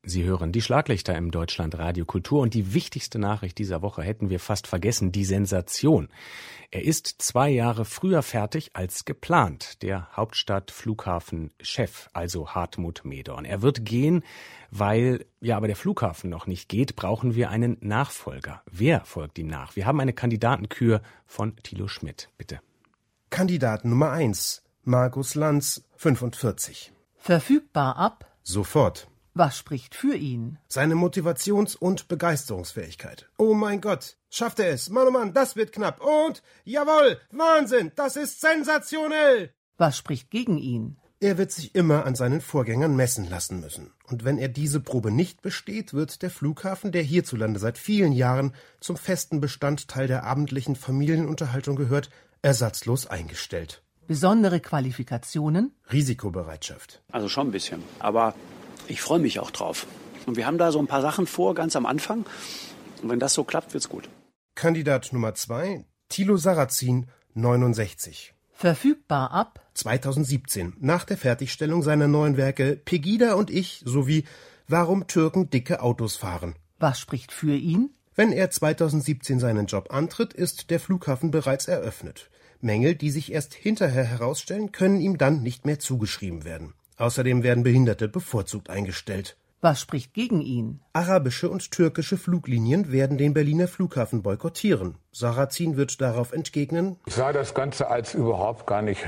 Sie hören die Schlaglichter im Deutschlandradio Kultur und die wichtigste Nachricht dieser Woche hätten wir fast vergessen, die Sensation. Er ist 2 Jahre früher fertig als geplant, der Hauptstadtflughafenchef, also Hartmut Medorn. Er wird gehen, weil aber der Flughafen noch nicht geht, brauchen wir einen Nachfolger. Wer folgt ihm nach? Wir haben eine Kandidatenkür von Thilo Schmidt, bitte. Kandidat Nummer 1, Markus Lanz, 45. Verfügbar ab? Sofort. Was spricht für ihn? Seine Motivations- und Begeisterungsfähigkeit. Oh mein Gott, schafft er es? Mann, oh Mann, das wird knapp. Und, jawohl, Wahnsinn, das ist sensationell. Was spricht gegen ihn? Er wird sich immer an seinen Vorgängern messen lassen müssen. Und wenn er diese Probe nicht besteht, wird der Flughafen, der hierzulande seit vielen Jahren zum festen Bestandteil der abendlichen Familienunterhaltung gehört, ersatzlos eingestellt. Besondere Qualifikationen? Risikobereitschaft. Also schon ein bisschen, aber ich freue mich auch drauf. Und wir haben da so ein paar Sachen vor, ganz am Anfang. Und wenn das so klappt, wird's gut. Kandidat Nummer 2, Thilo Sarrazin, 69. Verfügbar ab? 2017, nach der Fertigstellung seiner neuen Werke Pegida und ich sowie Warum Türken dicke Autos fahren. Was spricht für ihn? Wenn er 2017 seinen Job antritt, ist der Flughafen bereits eröffnet. Mängel, die sich erst hinterher herausstellen, können ihm dann nicht mehr zugeschrieben werden. Außerdem werden Behinderte bevorzugt eingestellt. Was spricht gegen ihn? Arabische und türkische Fluglinien werden den Berliner Flughafen boykottieren. Sarrazin wird darauf entgegnen: Ich sah das Ganze als überhaupt gar nicht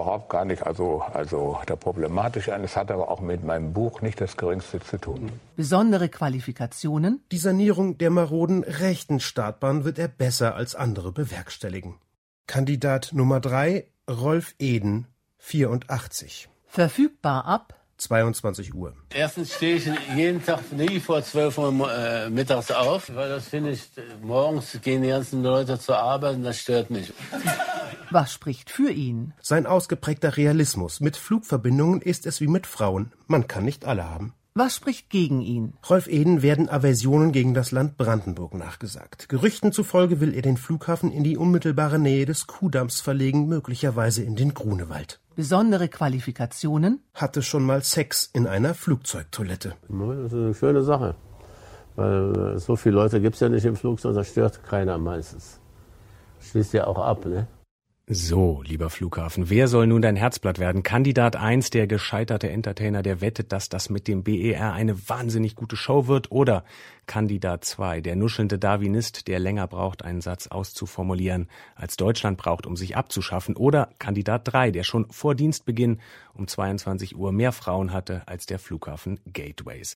der problematisch an. Es hat aber auch mit meinem Buch nicht das Geringste zu tun. Besondere Qualifikationen? Die Sanierung der maroden rechten Startbahn wird er besser als andere bewerkstelligen. Kandidat Nummer 3, Rolf Eden, 84. Verfügbar ab? 22 Uhr. Erstens stehe ich jeden Tag nie vor 12 Uhr mittags auf, weil das finde ich, morgens gehen die ganzen Leute zur Arbeit und das stört mich. Was spricht für ihn? Sein ausgeprägter Realismus. Mit Flugverbindungen ist es wie mit Frauen. Man kann nicht alle haben. Was spricht gegen ihn? Rolf Eden werden Aversionen gegen das Land Brandenburg nachgesagt. Gerüchten zufolge will er den Flughafen in die unmittelbare Nähe des Kuhdamms verlegen, möglicherweise in den Grunewald. Besondere Qualifikationen? Hatte schon mal Sex in einer Flugzeugtoilette. Das ist eine schöne Sache, weil so viele Leute gibt es ja nicht im Flugzeug, das stört keiner meistens. Schließt ja auch ab, ne? So, lieber Flughafen, wer soll nun dein Herzblatt werden? Kandidat 1, der gescheiterte Entertainer, der wettet, dass das mit dem BER eine wahnsinnig gute Show wird? Oder Kandidat 2, der nuschelnde Darwinist, der länger braucht, einen Satz auszuformulieren, als Deutschland braucht, um sich abzuschaffen? Oder Kandidat 3, der schon vor Dienstbeginn um 22 Uhr mehr Frauen hatte als der Flughafen Gateways?